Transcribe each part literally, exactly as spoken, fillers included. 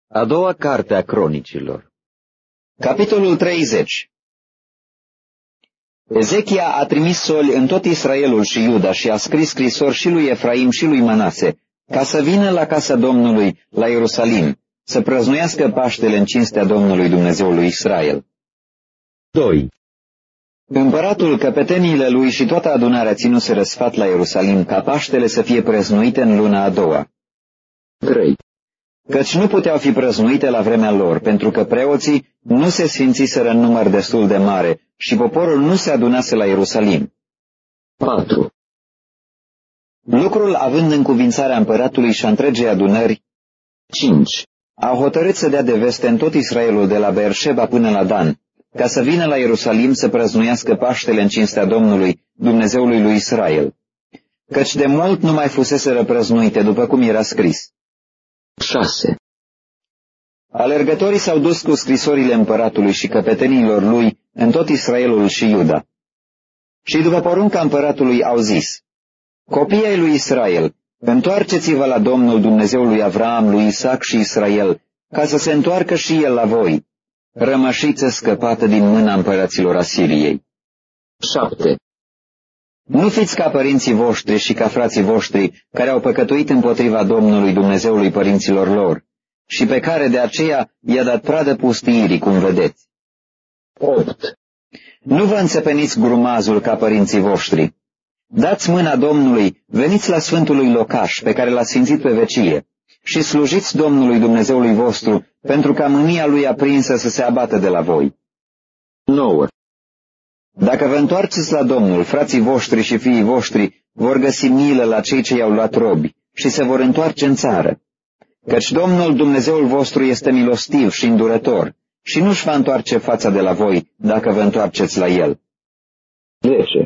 A doua carte a Cronicilor. Capitolul treizeci. Ezechia a trimis soli în tot Israelul și Iuda și a scris scrisori și lui Efraim și lui Manase, ca să vină la casa Domnului, la Ierusalim, să prăznuiască Paștele în cinstea Domnului Dumnezeului Israel. doi. Împăratul, căpeteniile lui și toată adunarea ținuseră sfat la Ierusalim ca Paștele să fie prăznuite în luna a doua. trei. Căci nu puteau fi prăznuite la vremea lor, pentru că preoții nu se sfințiseră în număr destul de mare și poporul nu se adunase la Ierusalim. patru. Lucrul având încuvințarea împăratului și a întregii adunări, cinci. au hotărât să dea de veste în tot Israelul de la Beersheba până la Dan, ca să vină la Ierusalim să prăznuiască Paștele în cinstea Domnului, Dumnezeului lui Israel, căci de mult nu mai fuseseră prăznuite, după cum era scris. șase. Alergătorii s-au dus cu scrisorile împăratului și căpetenilor lui în tot Israelul și Iuda. Și după porunca împăratului au zis: Copiii ai lui Israel, întoarceți-vă la Domnul Dumnezeul lui Avram, lui Isaac și Israel, ca să se întoarcă și el la voi, rămășiță scăpată din mâna împăraților Asiriei. șapte. Nu fiți ca părinții voștri și ca frații voștri, care au păcătuit împotriva Domnului Dumnezeului părinților lor, și pe care de aceea i-a dat pradă pustiirii, cum vedeți. opt. Nu vă înțepeniți grumazul ca părinții voștri. Dați mâna Domnului, veniți la Sfântului Locaș, pe care l-a sfințit pe vecie, și slujiți Domnului Dumnezeului vostru, pentru ca mânia lui aprinsă să se abată de la voi. nouă. Dacă vă întoarceți la Domnul, frații voștri și fiii voștri vor găsi milă la cei ce i-au luat robi și se vor întoarce în țară, căci Domnul Dumnezeul vostru este milostiv și îndurător și nu-și va întoarce fața de la voi dacă vă întoarceți la El. zece.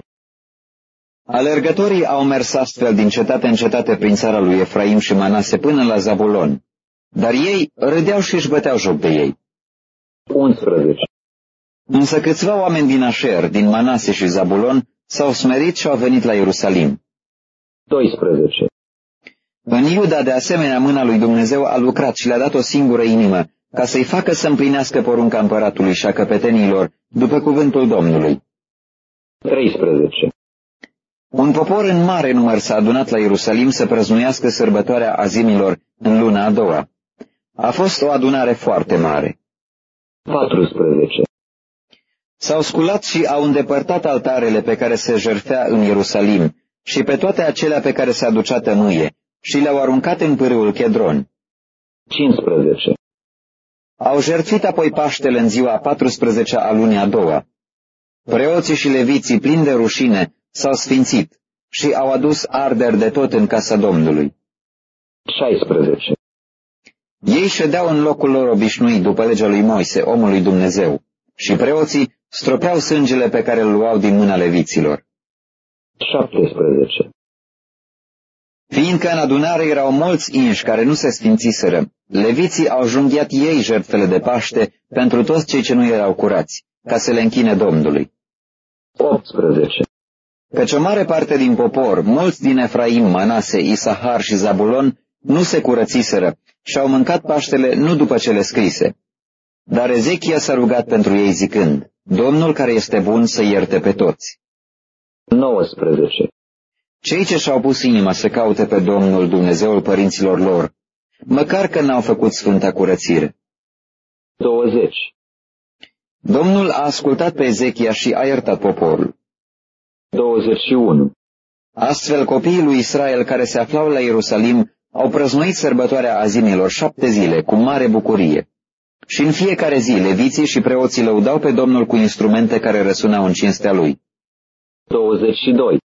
Alergătorii au mers astfel din cetate în cetate prin țara lui Efraim și Manase până la Zabulon, dar ei râdeau și își băteau joc de ei. unsprezece. Însă câțiva oameni din Așer, din Manase și Zabulon, s-au smerit și au venit la Ierusalim. doisprezece. În Iuda, de asemenea, mâna lui Dumnezeu a lucrat și le-a dat o singură inimă, ca să-i facă să împlinească porunca împăratului și a căpetenilor, după cuvântul Domnului. treisprezece. Un popor în mare număr s-a adunat la Ierusalim să prăznuiască sărbătoarea azimilor în luna a doua. A fost o adunare foarte mare. paisprezece. S-au sculat și au îndepărtat altarele pe care se jertfea în Ierusalim și pe toate acelea pe care se aducea tămâie și le-au aruncat în pârâul Chedron. cincisprezece. Au jertfit apoi Paștele în ziua a paisprezecea a lunii a doua. Preoții și leviții, plini de rușine, s-au sfințit și au adus arderi de tot în casa Domnului. șaisprezece. Ei ședeau în locul lor obișnuit după legea lui Moise, omul lui Dumnezeu, și preoții stropeau sângele pe care îl luau din mâna leviților. șaptesprezece. Fiindcă în adunare erau mulți inși care nu se sfințiseră, leviții au junghiat ei jertfele de Paște pentru toți cei ce nu erau curați, ca să le închine Domnului. optsprezece. Căci o mare parte din popor, mulți din Efraim, Manase, Isahar și Zabulon, nu se curățiseră și au mâncat Paștele nu după cele scrise. Dar Ezechia s-a rugat pentru ei zicând: Domnul care este bun să ierte pe toți. nouăsprezece. Cei ce și-au pus inima să caute pe Domnul Dumnezeul părinților lor, măcar că n-au făcut sfânta curățire. douăzeci. Domnul a ascultat pe Ezechia și a iertat poporul. douăzeci și unu. Astfel, copiii lui Israel care se aflau la Ierusalim au prăznuit sărbătoarea azimilor șapte zile cu mare bucurie. Și în fiecare zi leviții și preoții lăudau pe Domnul cu instrumente care răsunau în cinstea lui. douăzeci și doi.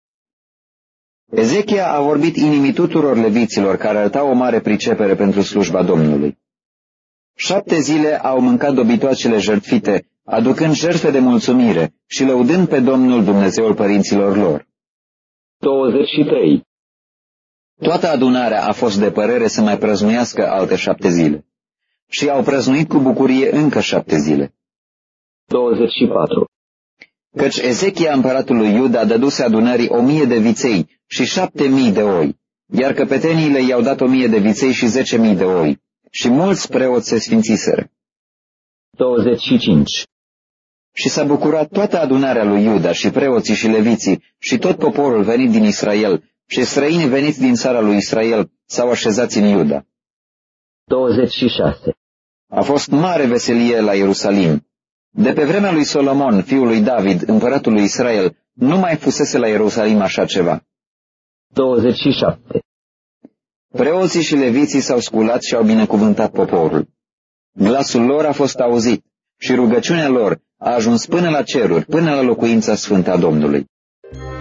Ezechia a vorbit inimii tuturor leviților care arătau o mare pricepere pentru slujba Domnului. Șapte zile au mâncat dobitoacele jertfite, aducând jertfe de mulțumire și lăudând pe Domnul Dumnezeul părinților lor. douăzeci și trei. Toată adunarea a fost de părere să mai prăznuiască alte șapte zile. Și au prăznuit cu bucurie încă șapte zile. douăzeci și patru. Căci Ezechia împăratul lui Iuda dăduse adunării o mie de viței și șapte mii de oi, iar căpeteniile i-au dat o mie de viței și zece mii de oi, și mulți preoți se sfințiseră. douăzeci și cinci. Și s-a bucurat toată adunarea lui Iuda și preoții și leviții și tot poporul venit din Israel și străinii veniți din țara lui Israel s-au așezat în Iuda. douăzeci și șase. A fost mare veselie la Ierusalim. De pe vremea lui Solomon, fiul lui David, împăratul lui Israel, nu mai fusese la Ierusalim așa ceva. douăzeci și șapte. Preoții și leviții s-au sculat și au binecuvântat poporul. Glasul lor a fost auzit și rugăciunea lor a ajuns până la ceruri, până la locuința sfântă a Domnului.